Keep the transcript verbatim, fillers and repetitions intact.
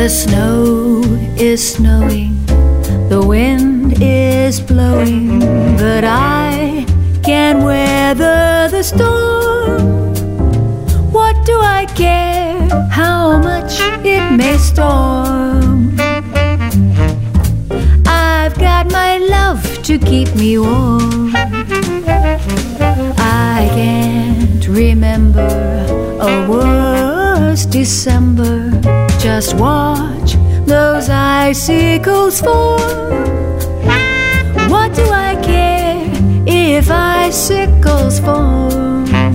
The snow is snowing, the wind is blowing, but I can weather the storm. What do I care how much it may storm? I've got my love to keep me warm. I can't remember a worse December. Just watch those icicles form. What do I care if icicles form?